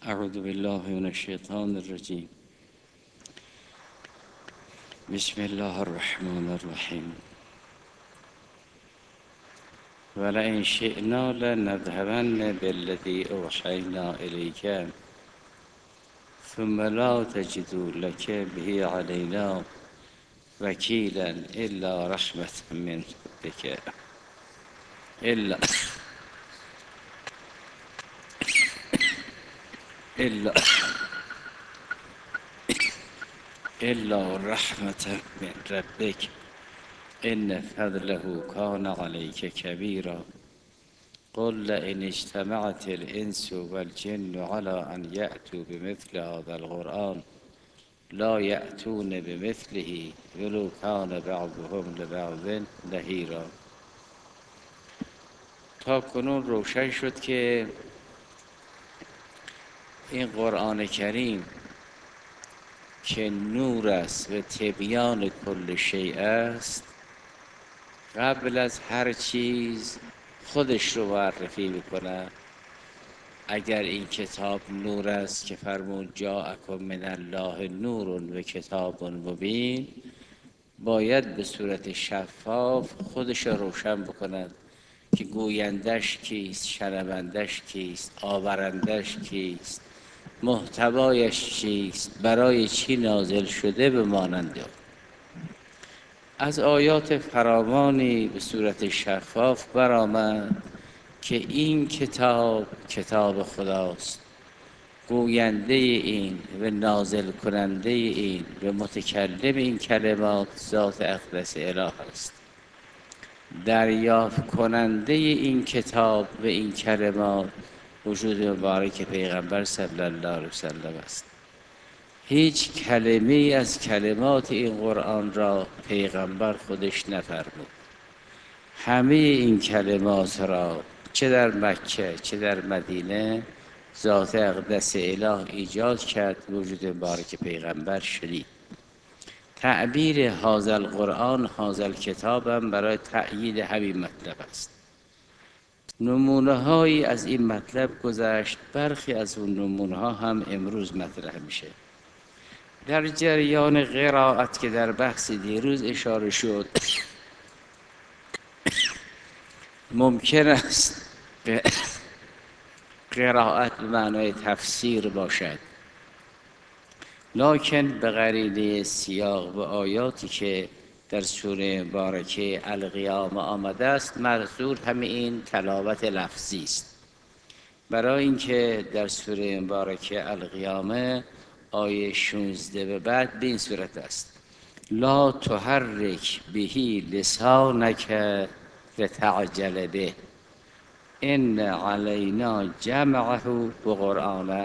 اعوذ بالله من الشیطان الرجیم. بسم الله الرحمن الرحیم. ولئن شئنا لنذهبن بالذی اوحینا الیک ثم لا تجد لك به علینا وکیلا الا رحمة من ربک الا الا رحمة من ربک ان فضله کان علیک کبیرا. قل لئن اجتمعت الإنس والجن على أن يأتوا بمثل هذا القرآن لا يأتون بمثله ولو كان بعضهم لبعض ظهیرا. تا کنون روشن شد که این قرآن کریم که نور است و تبیان کل شیء است، قبل از هر چیز خودش رو معرفی میکنه. اگر این کتاب نور است که فرمود جاءکم من الله نور و کتاب مبین، باید به صورت شفاف خودش رو روشن بکند که گویندش کیست، شنوندش کیست، آورندش کیست، محتوایش چیست، برای چی نازل شده به مانند آن. از آیات فراوانی به صورت شفاف برآمد که این کتاب کتاب خداست، گوینده این و نازل کننده این و متکلم این کلمات ذات اقدس اله است. دریافت کننده این کتاب و این کلمات وجود مبارک پیغمبر صلی الله علیه وسلم است. هیچ کلمه از کلمات این قرآن را پیغمبر خودش نفرمود. همه این کلمات را چه در مکه چه در مدینه ذات اقدس اله ایجاد کرد، وجود مبارک پیغمبر شنید. تعبیر هذا القرآن هذا الکتاب هم برای تأیید همین مطلب است. نمونه هایی از این مطلب گذشت، برخی از اون نمونه ها هم امروز مطرح میشه. در جریان قرائت که در بحث دیروز اشاره شد، ممکن است قرائت به معنای تفسیر باشد، لکن به قرینه سیاق و آیاتی که در سوره مبارکه القیامه آمده است، منظور همین این تلاوت لفظی است. برای اینکه در سوره مبارکه القیامه آیه 16 به بعد به این صورت است: لا تحرک بهی لسانک لتعجل به ان علینا جمعه و قرآنه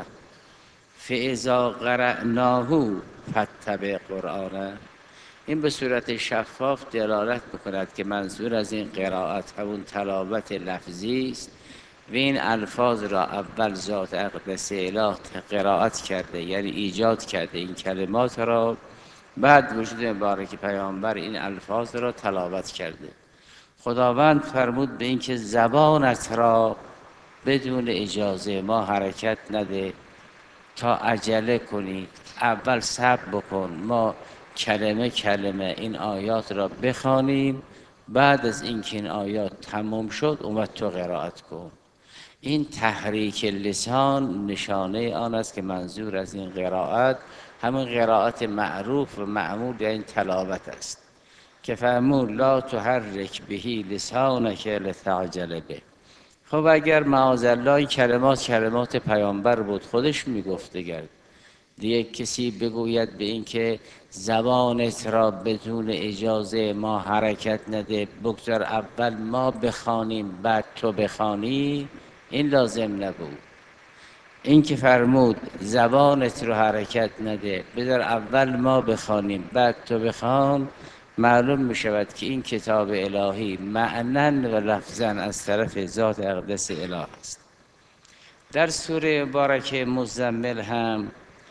فاذا قرأناه فاتبع قرآنه. این به صورت شفاف دلالت میکند که منظور از این قرائت همون تلاوت لفظی است و این الفاظ را اول ذات اقدس اله قرائت کرده، یعنی ایجاد کرده این کلمات را، بعد وجود مبارک پیامبر این الفاظ را تلاوت کرده. خداوند فرمود به این که زبانت را بدون اجازه ما حرکت نده تا عجله کنی، اول صبر بکن، ما کلمه کلمه این آیات را بخوانیم، بعد از اینکه این آیات تمام شد اومد تو قرائت کن. این تحریک لسان نشانه آن است که منظور از این قرائت همون قرائت معروف و معمول در این تلاوت است که فرمود لا تحرک بهی لسانک لتعجل به. خب اگر معاذالله این کلمات پیامبر بود، خودش میگفت دیگه کسی بگوید به این که زبانت را بدون اجازه ما حرکت نده، بگذار اول ما بخوانیم بعد تو بخوانی، این لازم نبود. این که فرمود زبانت رو حرکت نده، بذار اول ما بخوانیم بعد تو بخوان، معلوم می شود که این کتاب الهی معنن و لفظن از طرف ذات اقدس اله است. در سوره مبارکه مزمل هم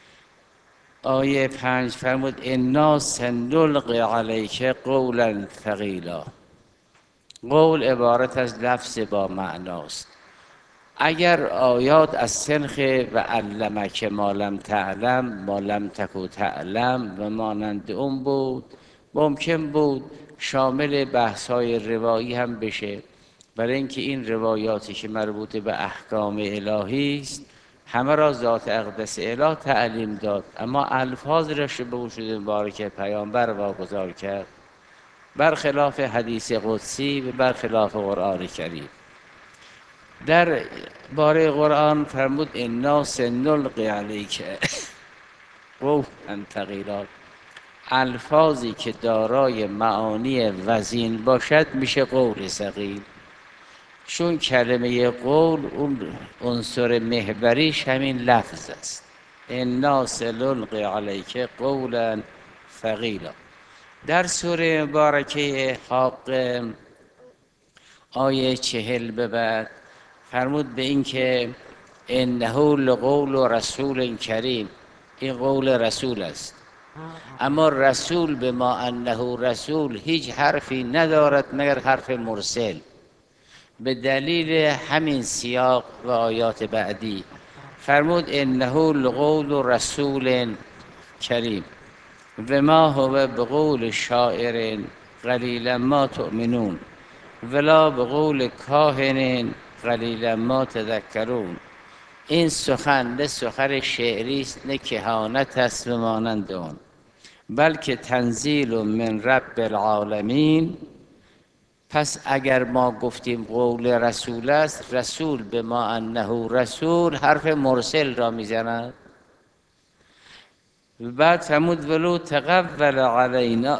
آیه 5 فرمود انا سنلقی علیک قولا ثقیلا. قول عبارت از لفظ با معناست. اگر آیات از سنخ و علمک ما لم تعلم ما لم تکو تعلم و مانند اون بود، ممکن بود شامل بحث‌های روایی هم بشه، برای اینکه این روایاتی که مربوط به احکام الهی است همه را ذات اقدس اله تعلیم داد، اما الفاظ را به وجود مبارک پیامبر واگذار کرد، برخلاف حدیث قدسی و برخلاف قرآن کریم. در باره قرآن فرمود انا سنلقی علیک قولا ثقیلا، الفاظی که دارای معانی وزین باشد میشه قول ثقیل، چون کلمه قول اون عنصر محوریش همین لفظ است. انا سنلقی علیک قولا ثقیلا. در سوره مبارکه حاقه آیه 40 به بعد فرمود به این که انه لقول رسول کریم، این قول رسول است، اما رسول به ما انه رسول هیچ حرفی ندارد مگر حرف مرسل، به دلیل همین سیاق و آیات بعدی فرمود انه لقول رسول کریم و ما هو بقول شاعر قلیلا ما تؤمنون ولا بقول کاهن قلیلا ما تذکرون. این سخن نه سخن شعری است نه کهانت است و مانند آن، بلکه تنزیل من رب العالمین. پس اگر ما گفتیم قول رسول است، رسول به ما انه رسول حرف مرسل را میزند. بعد فرمود ولو تقول علینا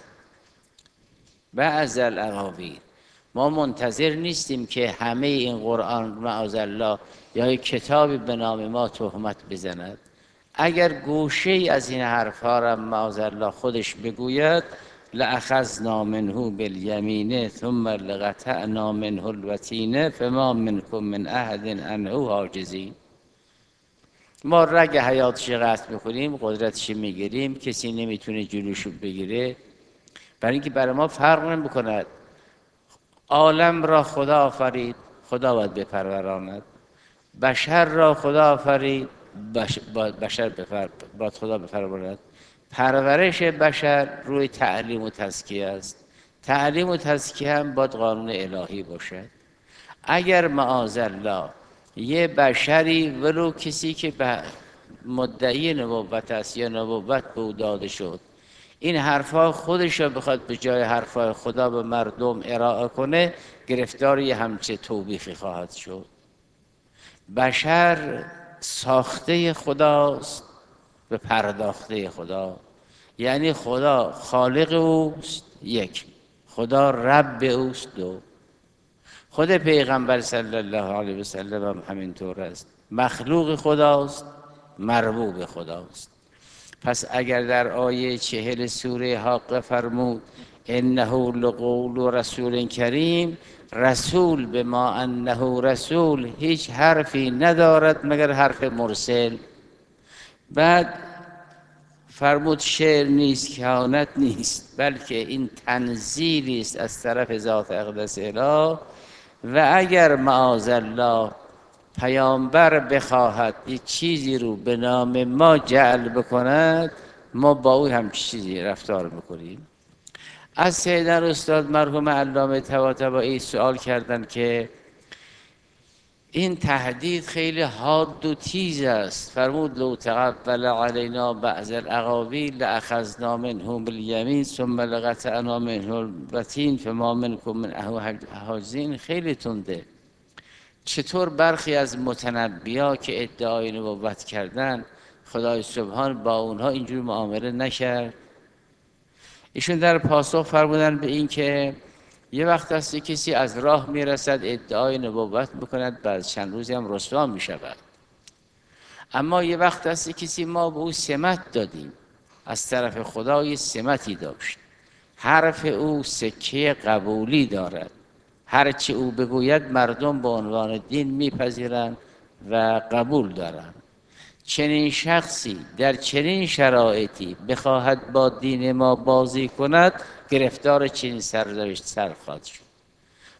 بعض الاقاویل، ما منتظر نیستیم که همه این قرآن معاذالله یا کتابی به نام ما تهمت بزند. اگر گوشه از این حرفها را معاذالله خودش بگوید لأخذنا منه بالیمین ثم لقطعنا منه الوتین فما منکم من احد عنه حاجزین. ما رگ حیاتش قطع میکنیم، قدرتش میگیریم، کسی نمیتونه جلوشو بگیره، برای اینکه برای ما فرق نمیکند. عالم را خدا آفرید، خدا باید بپروراند. بشر را خدا آفرید، بشر باید خدا بپروراند. پرورش بشر روی تعلیم و تزکیه است. تعلیم و تزکیه هم باید قانون الهی باشد. اگر معاذالله یه بشری ولو کسی که مدعی نبوت است یا نبوت به او داده شد این حرفا خودش را بخواد به جای حرفای خدا به مردم ارائه کنه، گرفتار یه همچه توبیخی خواهد شد. بشر ساخته خداست به پرداخته خدا، یعنی خدا خالق اوست یک، خدا رب اوست دو. خود پیغمبر صلی الله علیه و سلم هم همینطور است، مخلوق خداست مربوب خداست. پس اگر در آیه 40 سوره حاقه فرمود انه لقول رسول کریم، رسول به ما انه رسول هیچ حرفی ندارد مگر حرف مرسل. بعد فرمود شعر نیست، کهانت نیست، بلکه این تنزیلی است از طرف ذات اقدس اله. و اگر معاذالله پیامبر بخواهد یک چیزی رو به نام ما جعل بکند، ما با او هم چیزی رفتار میکنیم. از سیدنا استاد مرحوم علامه طباطبایی سوال کردن که این تهدید خیلی حاد و تیز است. فرمود لو تقبل علینا بعض الاقاویل لأخذنا منه بالیمین ثم لقطعنا منه الوتین فما منکم من حاجزین. خیلی تنده. چطور برخی از متنبی‌ها که ادعای نبوت کردن خدای سبحان با اونها اینجور معامله نکرد؟ ایشون در پاسخ فرمودن به این که یه وقت است کسی از راه میرسد ادعای نبوت بکند، بعد چند روزی هم رسوا میشود. اما یه وقت است کسی ما به او سمت دادیم، از طرف خدا یه سمتی داشت، حرف او سکه قبولی دارد، هرچی او بگوید مردم به عنوان دین میپذیرند و قبول دارند. چنین شخصی در چنین شرایطی بخواهد با دین ما بازی کند، گرفتار چنین سرنوشت خواهد شد.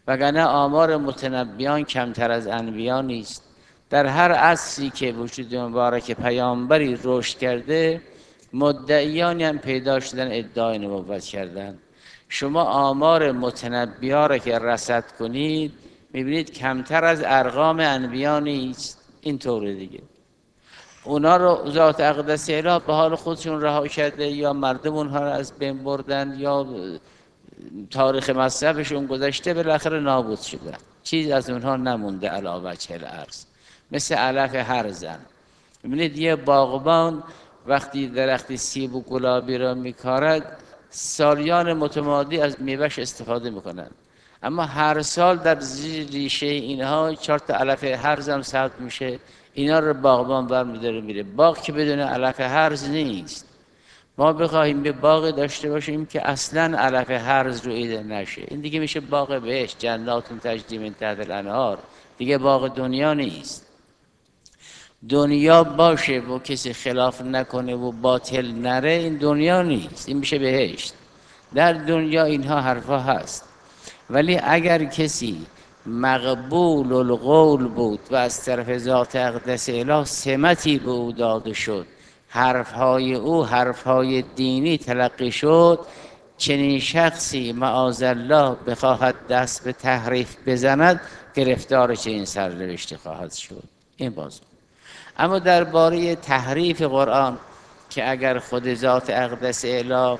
وگرنه آمار متنبیان کمتر از انبیا نیست. در هر عصری که وجود مبارک پیامبری رشد کرده، مدعیانی هم پیدا شدن ادعای نبوت کردن. شما آمار متنبی‌ها را که رصد کنید میبینید کمتر از ارقام انبیا نیست. اینطوره دیگه. اونا رو ذات اقدس الهی به حال خودشون رها کرده، یا مردم اونها رو از بین بردن، یا تاریخ مذهبشون گذشته، بالاخره نابود شده. چیز از اونها نمونده علی وجه الارض. مثل علف هرزن. ببینید یه باغبان وقتی درخت سیب و گلابی را میکارد، سالیان متمادی از میوهش استفاده میکنن، اما هر سال در زیر ریشه اینها 4 تا علف هرز هم ثبت میشه. اینا رو باغبان برمی‌داره میره. باغ که بدون علف هرز نیست. ما بخواهیم به باغ داشته باشیم که اصلا علف هرز رویده نشه، این دیگه میشه باغ بهشت، جنات تجری من تحت الانهار. دیگه باغ دنیا نیست. دنیا باشه و کسی خلاف نکنه و باطل نره، این دنیا نیست، این میشه بهشت. در دنیا اینها حرفا هست، ولی اگر کسی مقبول القول بود و از طرف ذات اقدس الهی سمتی به او داده شد، حرفهای او حرفهای دینی تلقی شد، چنین شخصی معاذالله بخواهد دست به تحریف بزند، گرفتار چنین سرنوشتی خواهد شد. این بازو. اما درباره تحریف قرآن، که اگر خود ذات اقدس الهی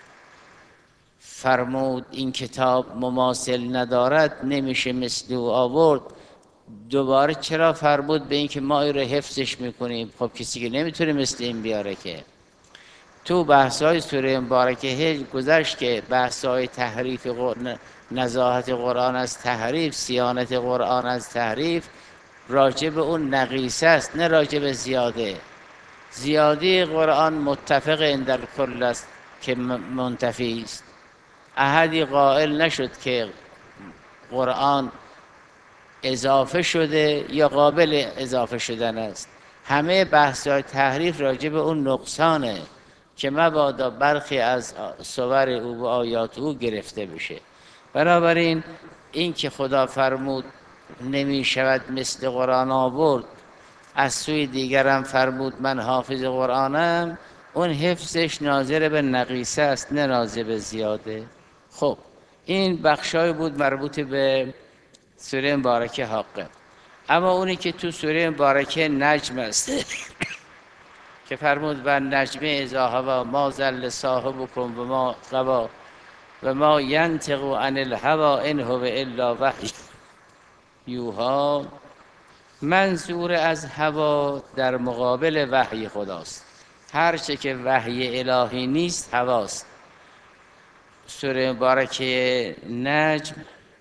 فرمود این کتاب مماثل ندارد، نمیشه مثل او آورد، دوباره چرا فرمود به این که ما این رو حفظش میکنیم؟ خب کسی که نمیتونه مثل این بیاره که. تو بحث‌های سوره مبارکه هجر گذشت که بحث‌های تحریف نزاهت قرآن از تحریف، صیانت قرآن از تحریف، راجع به اون نقیصه است، نه راجع به زیاده. زیادی قرآن متفق اندر کل است که منتفی است. احدی قائل نشد که قرآن اضافه شده یا قابل اضافه شدن است. همه بحث‌های تحریف راجع به اون نقصانه که مبادا برخی از صور او و آیات او گرفته بشه. بنابراین این که خدا فرمود نمی شود مثل قرآن آورد، از سوی دیگرم فرمود من حافظ قرآنم، اون حفظش ناظر به نقیصه است، نه ناظر به زیاده. خب این بخشای بود مربوط به سوره مبارکه حاقه. اما اونی که تو سوره مبارکه نجم است که فرمود و نجم اذا هوا ما ضل صاحبکم و ما غوی و ما ینطق عن الهوی ان هو الا وحی یوحی، منظور از هوا در مقابل وحی خداست. هرچه که وحی الهی نیست هواست. سوره مبارکه نجم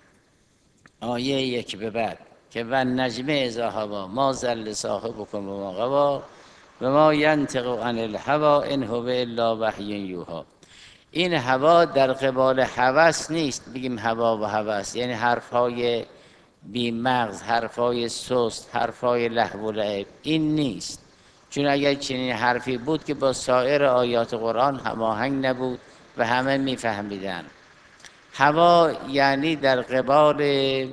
آیه 1 به بعد که و نجم اذا هوا ما ضل صاحبکم و ما غوی و ما ینطق عن الهوی ان هو الا وحی یوحی. این هوا در قبال هوس نیست، بگیم هوا و هوس یعنی حرفهای بی مغز، حرفهای سست، حرفهای لهو و لعب، این نیست. چون اگر چنین حرفی بود که با سایر آیات قرآن هماهنگ نبود و همه میفهمیدن. هوا یعنی در قبال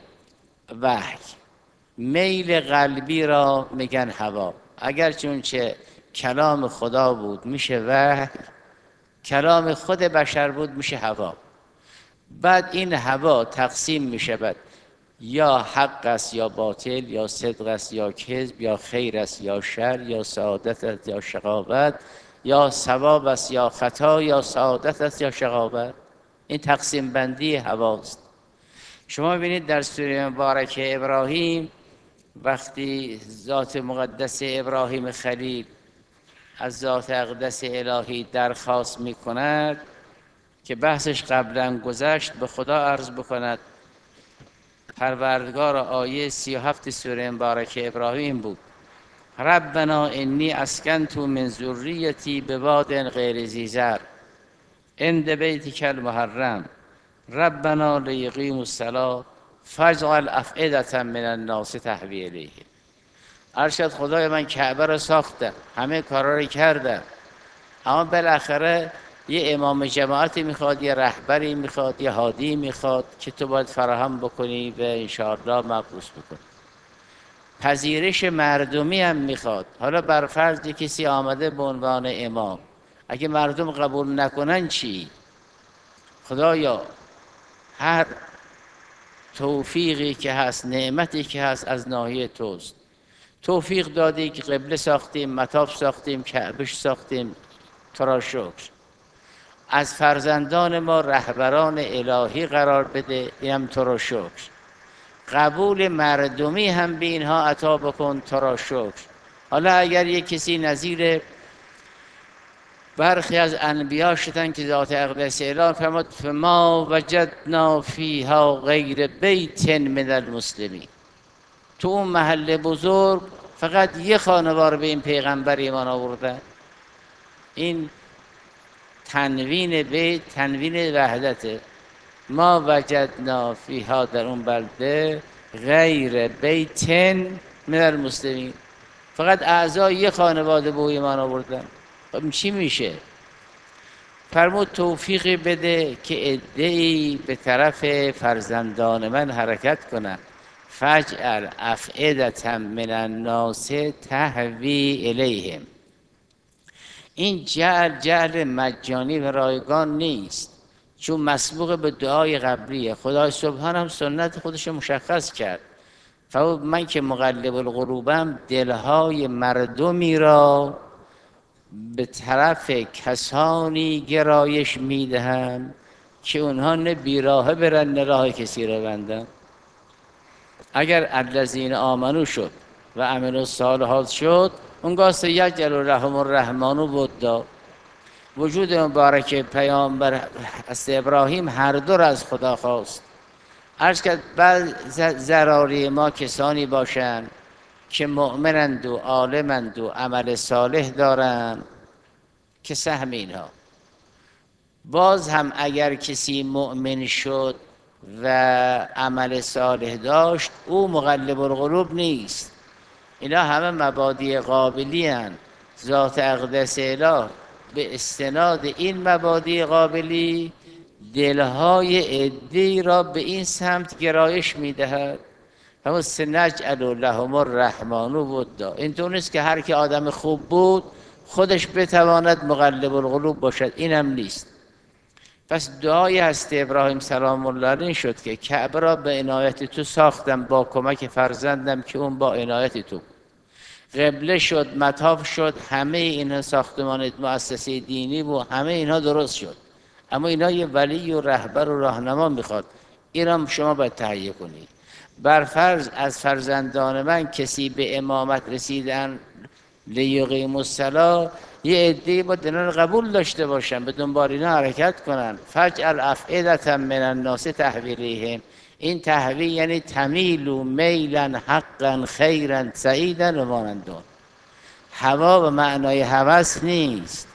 وحی. میل قلبی را میگن هوا. اگر چون چه کلام خدا بود میشه وحی، کلام خود بشر بود میشه هوا. بعد این هوا تقسیم میشود، یا حق است یا باطل، یا صدق است یا کذب، یا خیر است یا شر، یا سعادت است یا شقاوت، یا ثواب است یا خطا، یا سعادت است یا شقاوت. این تقسیم بندی هواست. شما ببینید در سوره مبارکه ابراهیم وقتی ذات مقدس ابراهیم خلیل از ذات اقدس الهی درخواست می کند که بحثش قبلا گذشت، به خدا عرض بکند پروردگار. آیه 37 سوره مبارکه ابراهیم بود ربنا انی اسکنت من ذریتی بواد غیر ذی زرع عند بیتک المحرم ربنا لیقیموا الصلاة فاجعل افئدة من الناس تهوی الیه. ارشد خدای من کعبه را ساختم، همه کارا را کردم، اما بالاخره یه امام جماعتی میخواد، یه رهبری میخواد، یه هادی میخواد که تو باید فراهم بکنی و انشاءالله مبعوث بکنی. پذیرش مردمی هم میخواد. حالا بر فرض کسی آمده به عنوان امام، اگه مردم قبول نکنن چی؟ خدایا هر توفیقی که هست، نعمتی که هست از ناحیه توست. توفیق دادی که قبله ساختیم، مطاف ساختیم، کعبش ساختیم، تو را شکر. از فرزندان ما رهبران الهی قرار بده، اینم تو را شکر. قبول مردمی هم به اینها عطا بکن، تو را شکر. حالا اگر یک کسی نظیر برخی از انبیا شدن که ذات اقدس اعلان فرمود فما وجدنا فیها غیر بیت من المسلمین، تو اون محل بزرگ فقط یه خانوار به این پیغمبر ایمان آوردن. این تنوین بیت تنوین وحدته. ما وجدنا فیها، در اون بلده، غیر بیت من المسلمین، فقط اعضای یه خانواده به ایمان آوردن. خب چی میشه؟ فرمود توفیقی بده که عده‌ای به طرف فرزندان من حرکت کنند. فجعل افئدة من الناس تهوی الیهم. این جعل مجانی و رایگان نیست، چون مسبوق به دعای قبلیه. خدای سبحان هم سنت خودش مشخص کرد. فرمود من که مقلب القلوبم، دلهای مردمی را به طرف کسانی گرایش میدهم که اونها نه بیراه برن نه راه کسی را بندن. اگر الذین آمنو شد و عملوا الصالحات شد، اونگاه سیجعل لهم الرحمن ودا. وجود مبارک پیامبر حضرت ابراهیم هر دو را از خدا خواست. عرض کرد بعد ضراری ما کسانی باشند که مؤمنند و عالمند و عمل صالح دارند که سهم اینها. باز هم اگر کسی مؤمن شد و عمل صالح داشت، او مقلب القلوب نیست. اینا همه مبادی قابلی هستند. ذات اقدس اله به استناد این مبادی قابلی دلهای عده‌ای را به این سمت گرایش میدهد. همون سنجعل لهم الرحمن ودا. این طور نیست که هر که آدم خوب بود خودش بتواند مقلب القلوب باشد، اینم نیست. پس دعای حضرت ابراهیم سلام الله علیه شد که کعبه را به عنایت تو ساختم با کمک فرزندم که اون با عنایت تو. قبله شد، مطاف شد، همه اینها ساختمان مؤسسه دینی و همه اینها درست شد. اما اینا یه ولی و رهبر و راهنما میخواد. این هم شما باید تهیه کنید. بر فرض از فرزندان من کسی به امامت رسیدن لیقیم الصلاة، یه عده‌ای با دینان قبول داشته باشن، به دنبال اینا حرکت کنن. فجعل افئدة من الناس تهوی الیهم. این تهوی یعنی تمیل و میلا حقا خیرا سعیدا و مانندون. هوا به معنای هوس نیست.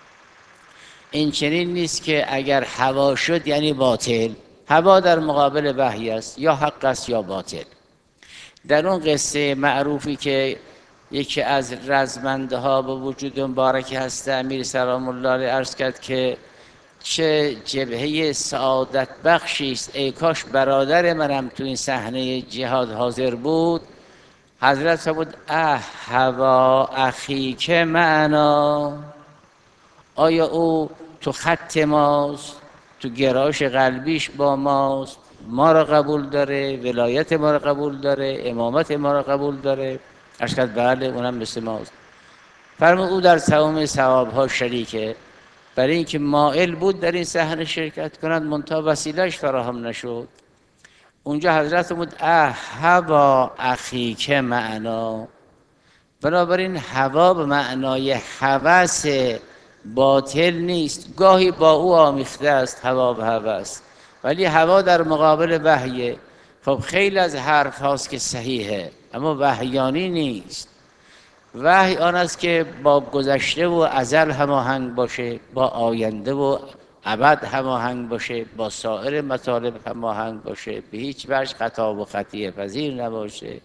این چنین نیست که اگر هوا شد یعنی باطل. هوا در مقابل وحی است، یا حق است یا باطل. در اون قصه معروفی که یکی از رزمنده ها به وجود مبارک هست امیر سلام الله علیه عرض کرد که چه جبهه سعادت بخشی است، ای کاش برادر منم تو این صحنه جهاد حاضر بود. حضرت فرمود هوا اخیک معنا. آیا او تو خط ماست، تو گرایش قلبیش با ماست، ما را قبول داره، ولایت ما را قبول داره، امامت ما را قبول داره؟ اشکال بله، اونم مثل ماست. فرمود او در تمام ثوابها شریکه. برای اینکه مائل بود در این صحنه شرکت کند، منتها وسیلهش فراهم نشد. اونجا حضرت بود هوا اخیک معنا. بنابراین هوا به معنای هوس باطل نیست. گاهی با او آمیخته است هوا و هوس، ولی هوا در مقابل وحیه. خب خیلی از حرف هاست که صحیحه اما وحیانی نیست. وحی آن است که با گذشته و ازل هماهنگ باشه، با آینده و ابد هماهنگ باشه، با سایر مطالب هماهنگ باشه، به هیچ وجه خطا و خطیه پذیر نباشه.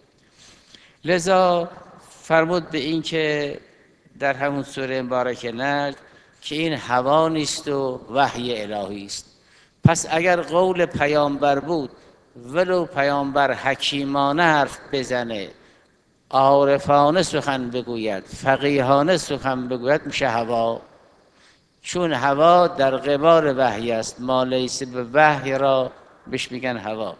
لذا فرمود به این که در همون سوره مبارک نجم که این هوا نیست و وحی الهی است. پس اگر قول پیامبر بود، ولو پیامبر حکیمانه حرف بزنه، عارفانه سخن بگوید، فقیهانه سخن بگوید، میشه هوا. چون هوا در قبال وحی است، ما لیس به وحی را بهش میگن هوا.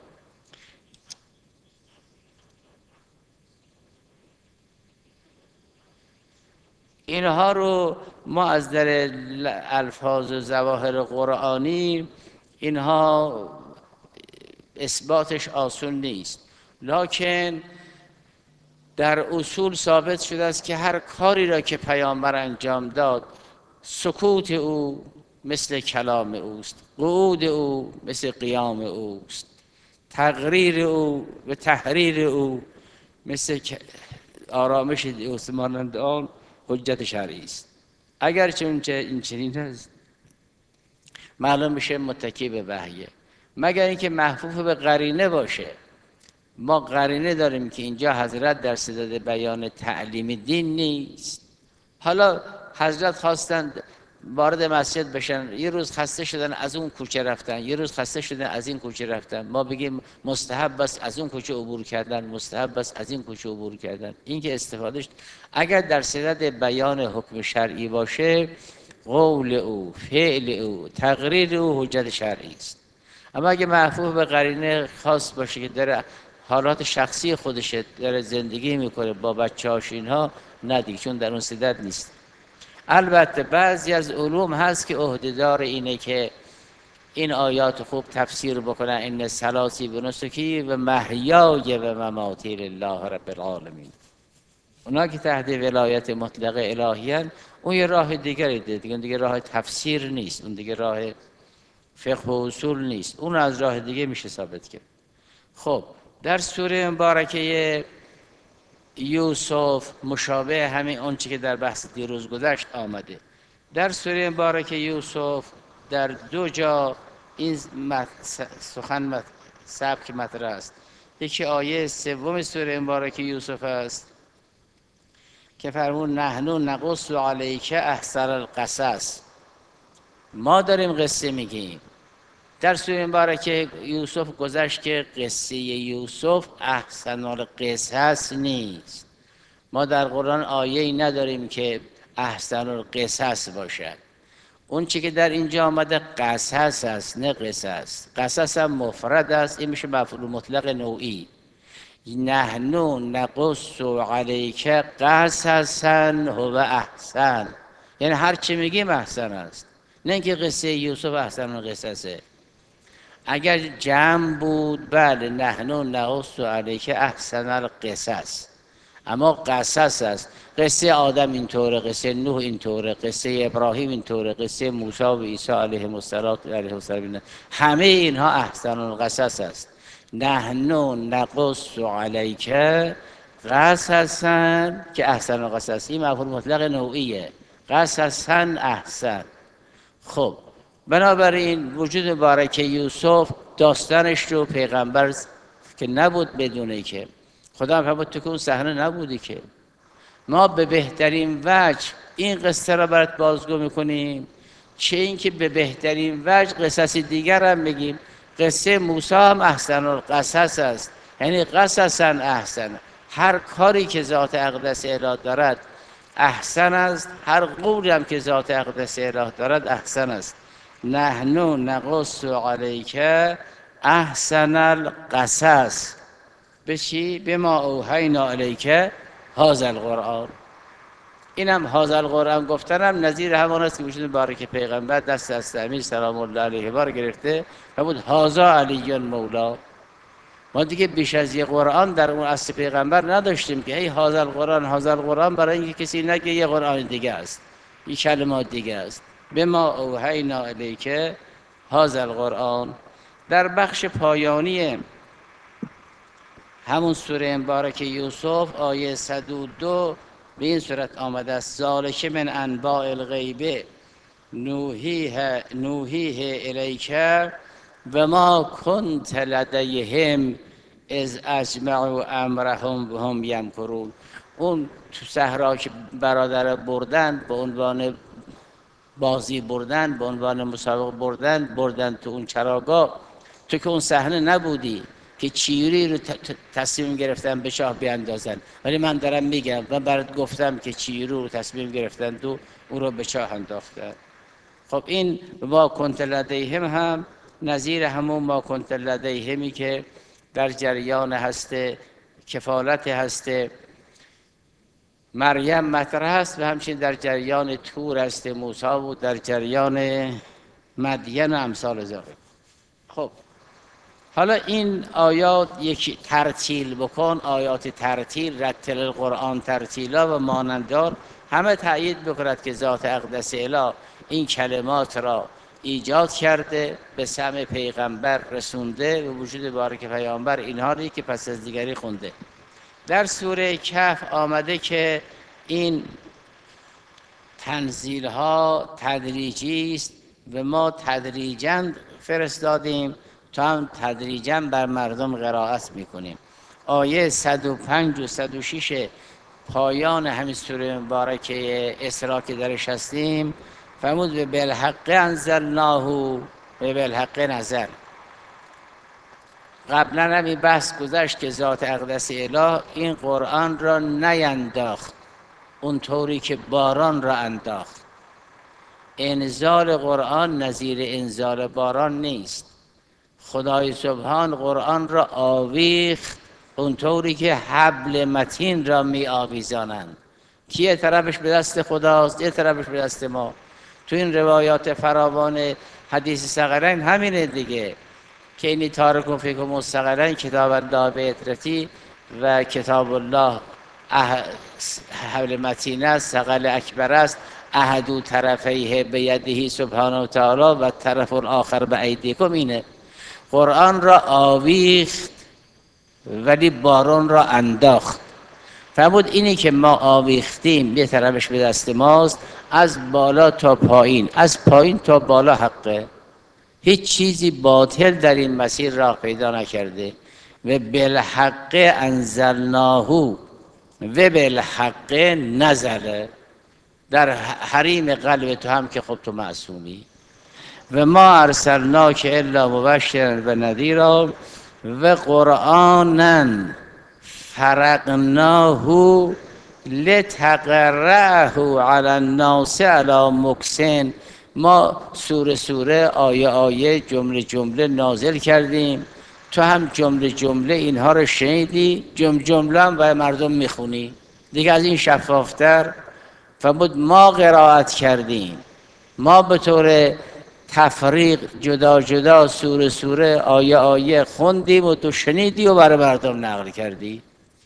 اینها رو ما از در الفاظ و ظواهر قرآنی اینها اثباتش آسون نیست، لکن در اصول ثابت شده است که هر کاری را که پیامبر انجام داد، سکوت او مثل کلام اوست، قعود او مثل قیام اوست، تقریر او و تحریر او مثل آرامش اوست، مانند آن حجت شرعی است. اگرچه این چنین است، معلوم میشه متکی به وحیه، مگر اینکه محفوظ به قرینه باشه. ما قرینه داریم که اینجا حضرت در صدد بیان تعلیم دین نیست. حالا حضرت خواستند وارد مسجد بشن، یه روز خسته شدن از اون کوچه رفتن، یه روز خسته شدن از این کوچه رفتن، ما بگیم مستحب است از اون کوچه عبور کردن، مستحب است از این کوچه عبور کردن. این که استفادهش اگر در صدد بیان حکم شرعی باشه، قول او، فعل او، تقریر او حجت شرعی است. اما اگه محفوظ به قرینه خاص باشه که در حالات شخصی خودشه، در زندگی میکنه با بچه‌هاش، اینها ندیگه، چون در اون صدد نیست. البته بعضی از علوم هست که عهدهدار اینه که این آیات خوب تفسیر بکنن، این صلاتی و نسکی و محیای و مماتی لله رب العالمین. اونا که تحت ولایت مطلقه الهیان، اون یه راه دیگری دیگه، اون دیگه راه تفسیر نیست، اون دیگه راه فقه و اصول نیست، اون از راه دیگه میشه ثابت کرد. خب در سوره مبارکه یوسف مشابه همین آنچه که در بحث دیروز گذشت آمده. در سوره مبارکه یوسف در دو جا این سخن سبک مطرح است. یکی آیه سوم سوره مبارکه یوسف است که فرمود نحن نقص علیک احسن القصص، ما داریم قصه میگیم. در سوره مبارکه یوسف گذشت که قصه یوسف احسن القصص نیست. ما در قرآن آیه‌ای نداریم که احسن القصص باشد. اون چی که در اینجا آمده قصص است، نه قصص. قصص هم مفرد است، این میشه مفعول مطلق نوعی. نحن نقص علیک قصصا هو احسن، یعنی هر چی میگیم احسن است، نه اینکه قصه یوسف احسن القصصه. اگر جمع بود بله، نحن نقص علیک احسن القصص، اما قصص است. قصه آدم اینطوره، قصه نوح اینطوره، قصه ابراهیم اینطوره، قصه موسی و عیسی علیهم السلام، همه اینها احسن القصص است. نحن نقص علیک قصصا که احسن القصص، این مفعول مطلق نوعیه، قصصا احسن. خب بنابراین وجود مبارکه یوسف داستانش رو پیغمبر که نبود بدونه، که خدا فرمود تو که اون صحنه نبودی، که ما به بهترین وجه این قصه را برات بازگو میکنیم، چه اینکه به بهترین وجه قصص دیگر هم بگیم. قصه موسی هم احسن القصص است، یعنی قصصا احسن. هر کاری که ذات اقدس اله دارد احسن است، هر قولی هم که ذات اقدس اله دارد احسن است. نحن نقص علیک احسن القصص به چی؟ بما اوحینا الیک هذا القرآن. اینم هذا القرآن گفتنم نظیر همان است که وجود مبارک پیغمبر دست از امیر سلام الله علیه بار گرفته و بود هذا علی مولا. ما دیگه بیش از یه قرآن در اون اصل پیغمبر نداشتیم که ای هذا القرآن، هذا القرآن، برای اینکه کسی نگه یه قرآن دیگه است، این کلمات دیگه است. بما اوحینا الیک هذا القرآن. در بخش پایانی همون سوره مبارکه یوسف آیه 102 به این صورت آمده است: ذالک من انباء الغیب نوحیه الیک و ما کنت لدیهم اذ اجمعوا امرهم و هم یمکرون. اون تو صحرا که برادر بردن به عنوان بازی بردن، به عنوان مسابقه بردن تو اون چراگاه. تو که اون صحنه نبودی که چیری رو تصمیم گرفتن به شاه بیاندازن، ولی من دارم میگم و برات گفتم که چیری رو تصمیم گرفتن تو اون رو به شاه انداختن. خب این ما کنت لدیهم هم نظیر همون ما کنت لدیهمی که در جریان هست کفالت هست مریم مطرح است و همچنین در جریان تور است موسی و در جریان مدین و امثال ذلک. خب حالا این آیات یک ترتیل بکن، آیات ترتیل، رتل القرآن ترتیلا و مانندار، همه تأیید بکند که ذات اقدس اله این کلمات را ایجاد کرده، به سمع پیغمبر رسونده، به وجود بارک پیامبر اینها رو که پس از دیگری خونده. در سوره کهف آمده که این تنزیل ها تدریجی است و ما تدریجاً فرستادیم تا هم تدریجاً بر مردم قرائت میکنیم. آیه 105 و 106 پایان همین سوره مبارکه اسراء که درش هستیم فرمود به بالحق انزلناه و بالحق نزل. قبلا همین بحث گذشت که ذات اقدس اله این قرآن را نینداخت اونطوری که باران را انداخت. انزال قرآن نظیر انزال باران نیست. خدای سبحان قرآن را آویخت اونطوری که حبل متین را می آویزانند. کی یه طرفش به دست خداست، یه طرفش به دست ما. تو این روایات فراوان حدیث ثقلین همینه دیگه که اینی تارکون فیکم مستقلین کتاب الله به اطرتی و کتاب الله حبل متین است، ثقل اکبر است، احدو طرفیه بیدهی سبحانه و تعالی و طرف آخر به ایدیکم. اینه قرآن را آویخت ولی باران را انداخت. فرمود اینی که ما آویختیم یه طرفش به دست ماست، از بالا تا پایین، از پایین تا بالا حقه. هیچ چیزی باطل در این مسیر راه پیدا نکرده. و بالحق انزلناه و بالحق نزل. در حریم قلب تو هم که خب تو معصومی. و ما ارسلناک الا مبشرا و نذیرا و قرآنا فرقناه لتقرأه علی الناس علی مکث. ما سوره سوره آیه آیه جمله جمله نازل کردیم، تو هم جمله جمله اینها رو شنیدی، جمله هم و مردم میخونی دیگه. از این شفافتر فرمود ما قرائت کردیم، ما به طور تفریق جدا جدا سوره سوره آیه آیه خوندیم و تو شنیدی و برای مردم نقل کردی.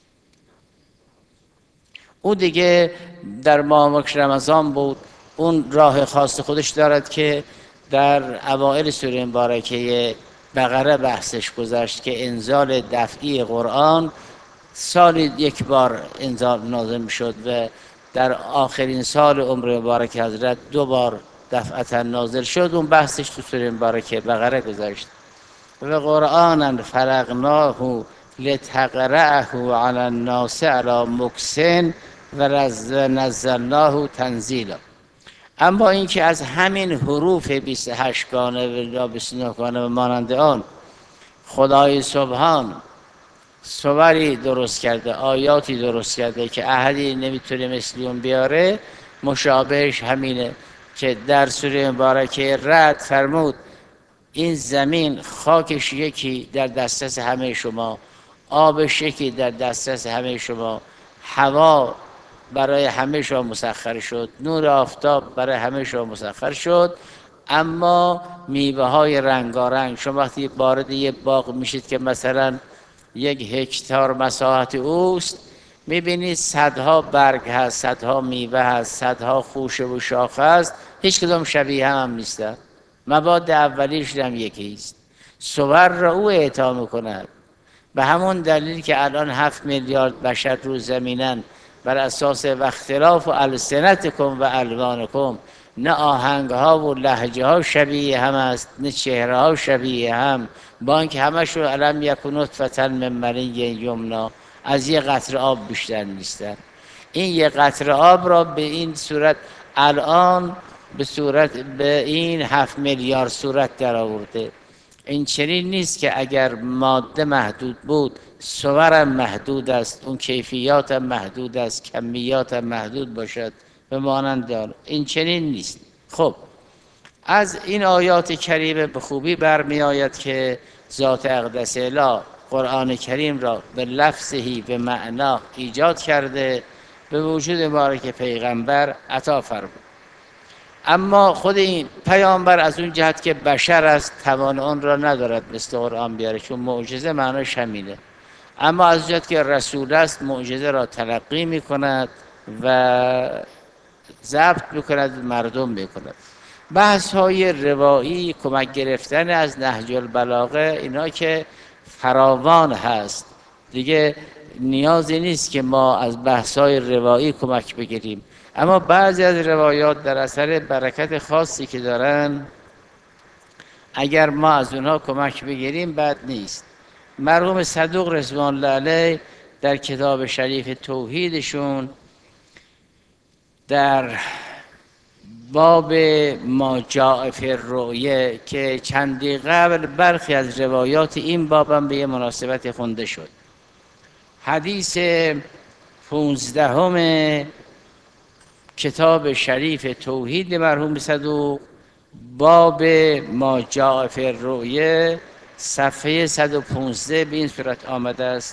او دیگه در ماه رمضان بود، اون راه خاص خودش دارد که در اوائل سوره مبارکه بقره بحثش گذشت که انزال دفعی قرآن سالی یک بار انزال نازل میشد و در آخرین سال عمر مبارک حضرت 2 بار دفعتا نازل شد. اون بحثش تو سوره مبارکه بقره گذشت. و قرآنا فرقناه لتقرأه علی الناس علی مکث و نزلناه تنزیلا. اما اینکه از همین حروف 28 گانه و 29 گانه و مانند آن خدای سبحان صوری درست کرده، آیاتی درست کرده که احدی نمیتونه مثل اون بیاره، مشابهش همینه که در سوره مبارکه رعد فرمود این زمین خاکش یکی در دسترس همه شما، آبش یکی در دسترس همه شما، هوا برای همه شما مسخر شد، نور آفتاب برای همه شما مسخر شد، اما میوه های رنگارنگ. شما وقتی وارد یه باغ میشید که مثلا 1 هکتار مساحت اوست، میبینید صدها برگ هست، صدها میوه هست، صدها خوشه و شاخه هست، هیچ کدام شبیه هم نیستن، مواد اولیش هم یکیست. صور را او اعطا میکند. به همون دلیل که الان 7 میلیارد بشر رو زمینن، بر اساس و اختلاف و السنتکم و الوانکم، نه آهنگ ها و لهجه ها شبیه هم است، نه چهره ها شبیه هم، با اینکه همشون علم یکن نطفة من منی یمنا، از یه قطره آب بیشتر نیستن. این یه قطره آب را به این صورت الان به این 7 میلیارد صورت در آورده. این چنین نیست که اگر ماده محدود بود صورم محدود است، اون کیفیات هم محدود است، کمیات هم محدود باشد به مانند آن. این چنین نیست. خب از این آیات کریمه به خوبی برمی آید که ذات اقدس اله قرآن کریم را به لفظهی به معنا ایجاد کرده، به وجود مبارک پیغمبر عطا فرمود. اما خود این پیامبر از اون جهت که بشر است توان آن را ندارد مثل قرآن بیاره، چون معجزه معناش همینه. اما از جهت که رسول است معجزه را تلقی می کند و ضبط می کند، مردم می کند. بحث های روایی کمک گرفتن از نهج البلاغه اینا که فراوان هست، دیگه نیازی نیست که ما از بحث های روایی کمک بگیریم. اما بعضی از روایات در اثر برکت خاصی که دارن اگر ما از اونها کمک بگیریم بد نیست. مرحوم صدوق رضوان الله علیه در کتاب شریف توحیدشون در باب ما جاء فی الرؤیا که چندی قبل برخی از روایات این بابم به مناسبت خونده شد، حدیث 15 کتاب شریف توحید مرحوم صدوق، باب ما جاء فی الرؤیا، صفحه 115 به این صورت آمده است: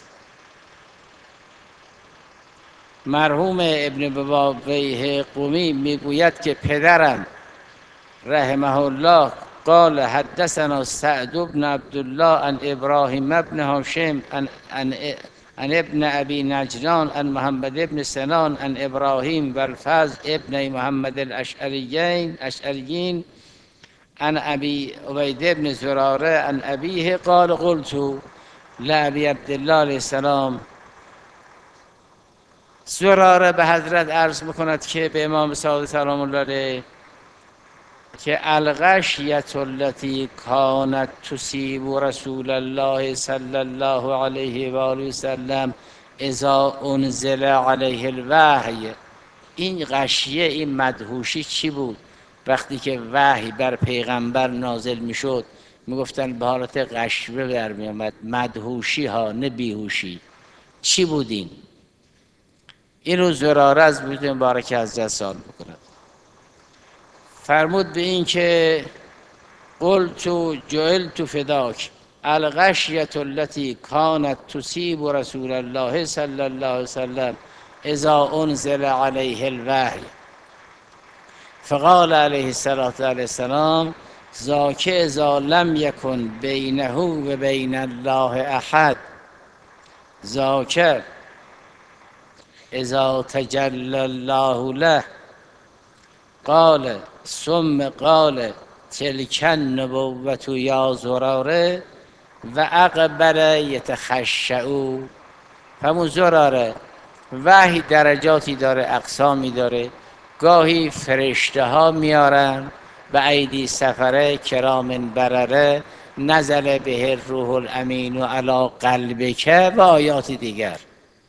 مرحوم ابن بابیه قمی میگوید که پدرم رحمه الله قال حدثنا سعد بن عبدالله عن ابراهیم بن هاشم عن ابن ابي نجران عن محمد ابن سنان عن ابراهیم والفضل ابن محمد الاشعریین عن ابي عبید ابن زراره عن ابیه قال قلت لابی عبدالله علیه السلام. زراره به حضرت عرض میکند که به امام صادق سلام الله علیه که الغشیة التي کانت تصیب رسول الله صلی الله علیه و آله وسلم اذا انزل علیه الوحی، این غشیه، این مدهوشی چی بود؟ وقتی که وحی بر پیغمبر نازل میشد میگفتن به حالت غشوه در میامد، مدهوشی ها نه بیهوشی. چی بود این؟ این رو زراره از وجود مبارک حضرت سوال میکند. فرمود به این که قلت جعلت فداک الغشیة التي کانت تصیب رسول الله صلی الله علیه وسلم اذا انزل علیه الوحی فقال علیه السلام ذاک اذا لم یکن بینه و بین الله احد، ذاک اذا تجلی الله له قال ثم قال تلک النبوة یا زراره و اقبل یتخشعو. همون زراره وحی درجاتی داره، اقسامی داره. گاهی فرشته ها میارن به ایدی سفره کرام برره نزل به الروح الامین و علی قلبک و آیات دیگر.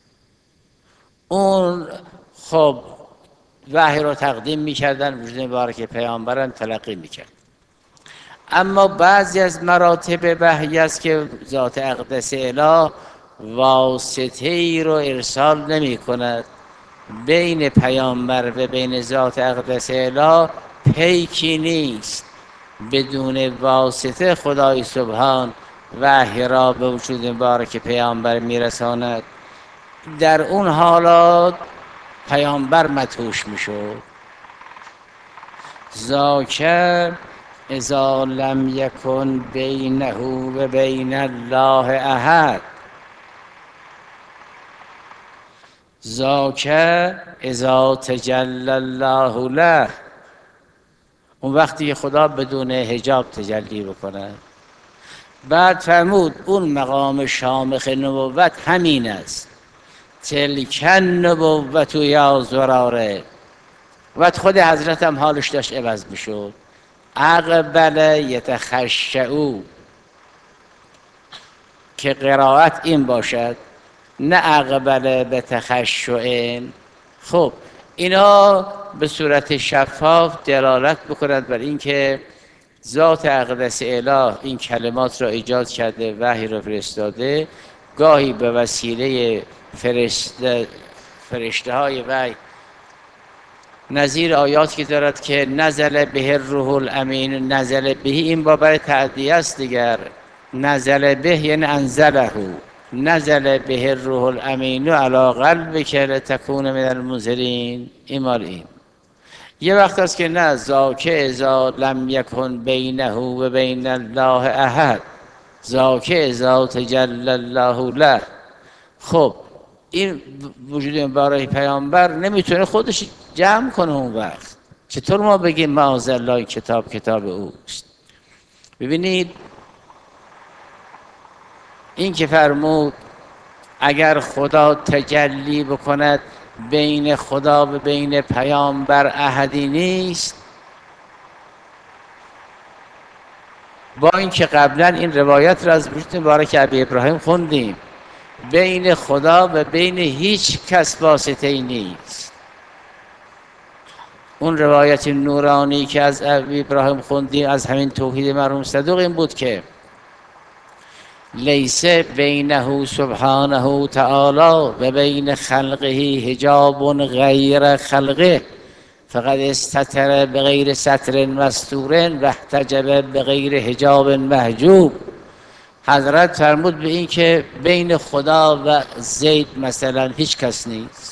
اون خب وحی رو تقدیم میکردن، وجود مبارک پیامبرم تلقی میکرد. اما بعضی از مراتب وحی است که ذات اقدس اله واسطه ای رو ارسال نمی کند بین پیامبر و بین ذات اقدس اله، پیکی نیست بدون واسطه خدای سبحان وحی را به وجود مبارک پیامبر میرساند. در اون حالات پیامبر مدهوش میشد. ذاک اذا لم یکن بینه و بین الله احد، ذاک اذا تجلی الله له، اون وقتی که خدا بدون حجاب تجلی بکنه. بعد فرمود اون مقام شامخ نبوت همین است، تلک النبوة یا زراره. و خود حضرت هم حالش داشت عوض میشد، اقبل یتخشعو، که قرائت این باشد نه اقبل به تخشعین. خب اینا به صورت شفاف دلالت بکنند بر اینکه ذات اقدس اله این کلمات را ایجاد کرده، وحی را فرستاده، گاهی به وسیله فرشته های وحی، نظیر آیاتی که دارد که نزل به الروح الامین، نزل به این بابر تعدیه است دیگر، نزل به یعنی انزله، نزل به الروح الامین علی قلبک لتکون من المنذرین. این مال این. یه وقت است که نه، ذاک اذا لم یکن بینه و بین الله احد، ذاک اذا تجلی الله له. خب این وجود برای پیامبر نمیتونه خودش جمع کنه اون وقت، چطور ما بگیم معاذالله کتاب اوست؟ ببینید این که فرمود اگر خدا تجلی بکند بین خدا و بین پیامبر احدی نیست، با اینکه قبلا این روایت را از وجود مبارک ابی ابراهیم خوندیم، بین خدا و بین هیچ کس واسطه‌ای نیست. اون روایت نورانی که از ابی ابراهیم خوندیم از همین توحید مرحوم صدوق این بود که لیس بینه سبحانه تعالی و بین خلقه حجاب غیر خلقه، فقد استتر بغیر ستر مستور و احتجب بغیر حجاب محجوب. حضرت فرمود به این که بین خدا و زید مثلا هیچ کس نیست،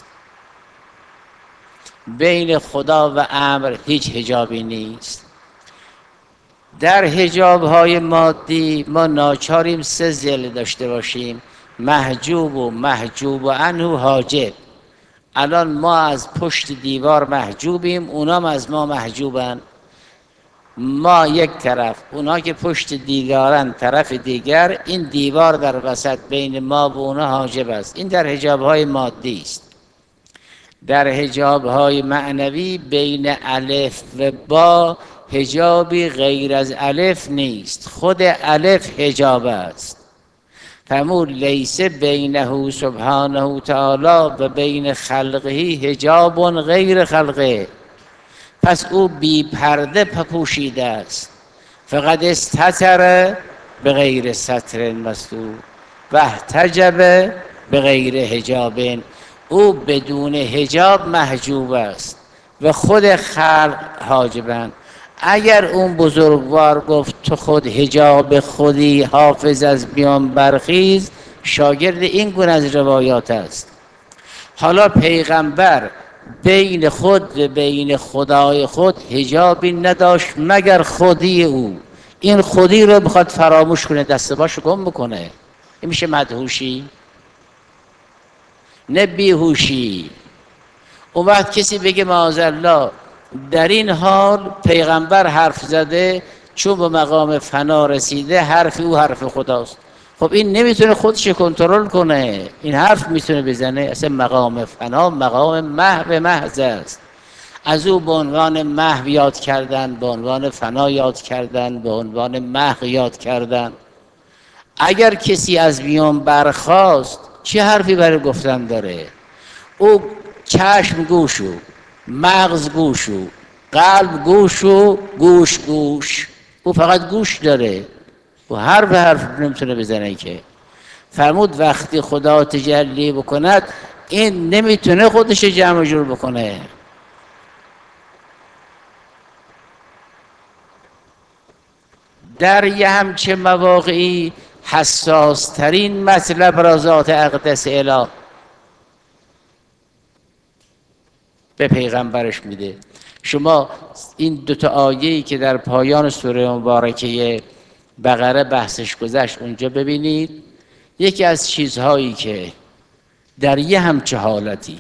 بین خدا و امر هیچ حجابی نیست. در حجاب‌های مادی ما ناچاریم سه ظل داشته باشیم: محجوب و محجوب و عنه حاجب. الان ما از پشت دیوار محجوبیم، اونام از ما محجوبن. ما یک طرف، اونا که پشت دیوارن طرف دیگر، این دیوار در وسط بین ما و اونا حاجب است. این در حجاب‌های مادی است. در حجاب‌های معنوی بین الف و با حجابی غیر از الف نیست، خود الف حجاب است. فرمود لیس بینه سبحانه تعالی و بین خلقه حجاب غیر خلقه، پس او بی پرده پوشیده است. فقد استتر به غیر ستر مستور و احتجب به غیر حجاب، او بدون حجاب محجوب است و خود خلق حاجبند. اگر اون بزرگوار گفت تو خود حجاب خودی، حافظ از میان برخیز، شاگرد این گونه از روایات است. حالا پیغمبر بین خود و بین خدای خود حجابی نداشت مگر خودی او. این خودی رو بخواد فراموش کنه، دست باشو گم بکنه، این میشه مدهوشی؟ نه بیهوشی. اون وقت کسی بگه معاذالله در این حال پیغمبر حرف زده چون به مقام فنا رسیده، حرف او حرف خداست. خب این نمیتونه خودش کنترل کنه، این حرف میتونه بزنه؟ اصلا مقام فنا مقام محو محض است. از او به عنوان محو یاد کردن، به عنوان فنا یاد کردن، به عنوان محو یاد کردن. اگر کسی از میان برخاست چه حرفی برای گفتن داره؟ او چشم گوشو، مغز گوشو، قلب گوشو، گوش، او فقط گوش داره و حرف نمیتونه بزنه. که فرمود وقتی خدا تجلی بکند این نمیتونه خودش جمع جور بکنه. در یه همچه مواقعی حساس ترین مطلب را ذات اقدس اله به پیغمبرش میده. شما این دوتا آیه‌ای که در پایان سوره مبارکه بقره بحثش گذشت اونجا ببینید. یکی از چیزهایی که در یه همچه حالتی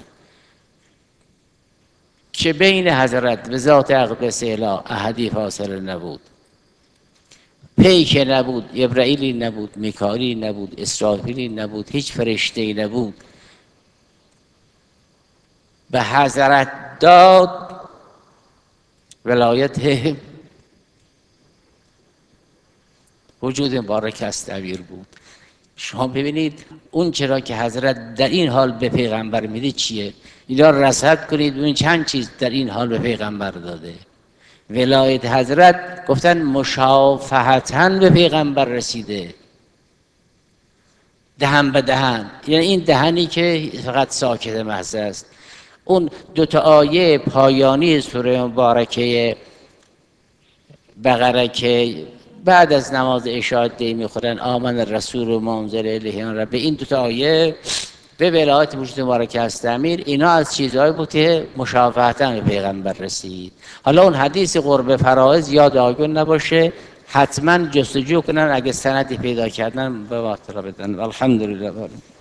که بین حضرت و ذات اقدس اله احدی فاصله نبود، پیک نبود، جبرائیلی نبود، میکائیلی نبود، اسرافیلی نبود، هیچ فرشته‌ای نبود، به حضرت داد ولایت وجود مبارک است. تعبیر بود شما ببینید اون چرا که حضرت در این حال به پیغمبر میده چیه؟ اینا رصد کنید ببینید چند چیز در این حال به پیغمبر داده. ولایت حضرت گفتن مشافهتاً به پیغمبر رسیده، دهن به دهن، یعنی این دهنی که فقط ساکت محض است. اون دوتا آیه پایانی سوره مبارکه بقره که بعد از نماز عشاء دی میخورن آمن الرسول و ما انزل الیه من ربه، این دوتا آیه به ولایت وجود مبارکه است امیر، اینا از چیزهایی بود که مشافهتاً به پیغمبر رسید. حالا اون حدیث قرب فرائض یاد آگون نباشه، حتما جستجو کنن، اگه سندی پیدا کردن به واطلا بدن. الحمدلله.